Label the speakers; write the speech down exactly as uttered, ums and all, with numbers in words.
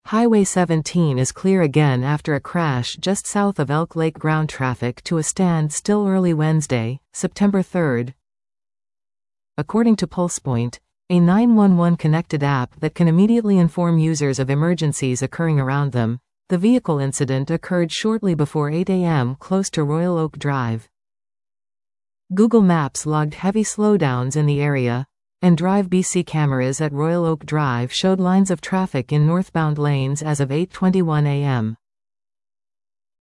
Speaker 1: Highway seventeen is clear again after a crash just south of Elk Lake. Ground traffic to a standstill early Wednesday, September third. According to PulsePoint, a nine one one connected app that can immediately inform users of emergencies occurring around them, the vehicle incident occurred shortly before eight a m close to Royal Oak Drive. Google Maps logged heavy slowdowns in the area, and Drive B C cameras at Royal Oak Drive showed lines of traffic in northbound lanes as of eight twenty-one a m